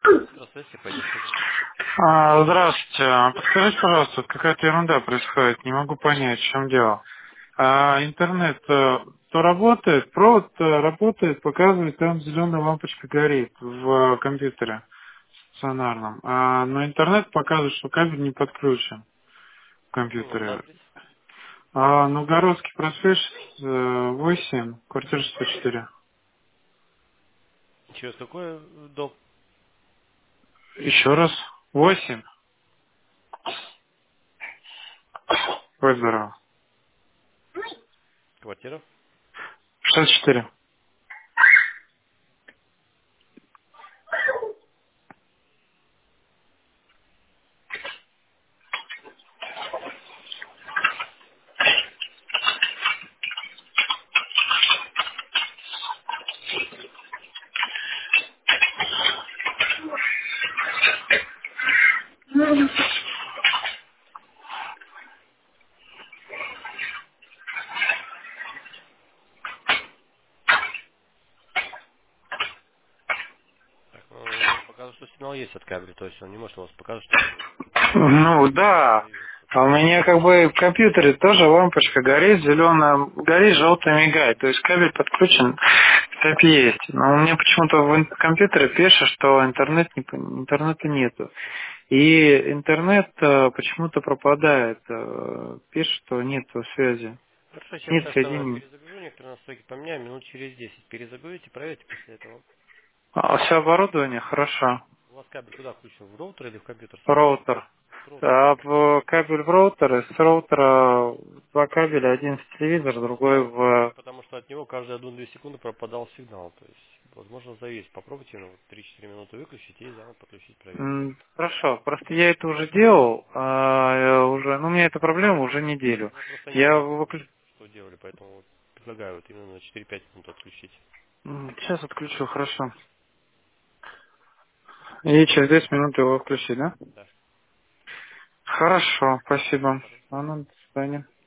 Здравствуйте, пойдет слушать. Здравствуйте. Подскажите, пожалуйста, вот какая-то ерунда происходит, не могу понять, в чем дело. Интернет то работает, провод работает, показывает, там зеленая лампочка горит в компьютере стационарном. Но интернет показывает, что кабель не подключен в Ну, компьютере. адрес. Новгородский проспект 8, квартира 104. Через какой дом? Еще раз. 8. Будь здоров. Квартира? 64. Так, ну, у него показывает, что сигнал есть от кабеля, то есть он не может у вас показывать, что Ну да. появился. А у меня как бы в компьютере тоже лампочка горит, зеленая, горит, желтая мигает. То есть кабель подключен, как есть. Но у меня почему-то в компьютере пишет, что интернета нету. И интернет почему-то пропадает. Пишет, что нет связи. Хорошо, я Нет сейчас там соединения. перезагружу, некоторые настройки поменяю, минут через 10. Перезагрузите, проверьте после этого. Все оборудование хорошо. У вас кабель куда включен? В роутер или в компьютер сам? Роутер. С роутера. В кабель в роутер, с роутера два кабеля, один в телевизор, другой в... Потому что от него каждые 1-2 секунды пропадал сигнал. То есть, возможно, зависит. Попробуйте ну, 3-4 минуты выключить и заново подключить, проверить. Хорошо, просто я это уже делал, уже, ну, у меня эта проблема уже неделю. Я просто не Я видел, что делали, поэтому вот предлагаю вот именно на 4-5 минут отключить. сейчас отключу, хорошо. И через 10 минут его включить, да? Да. Хорошо, Все, спасибо. пожалуйста. До свидания.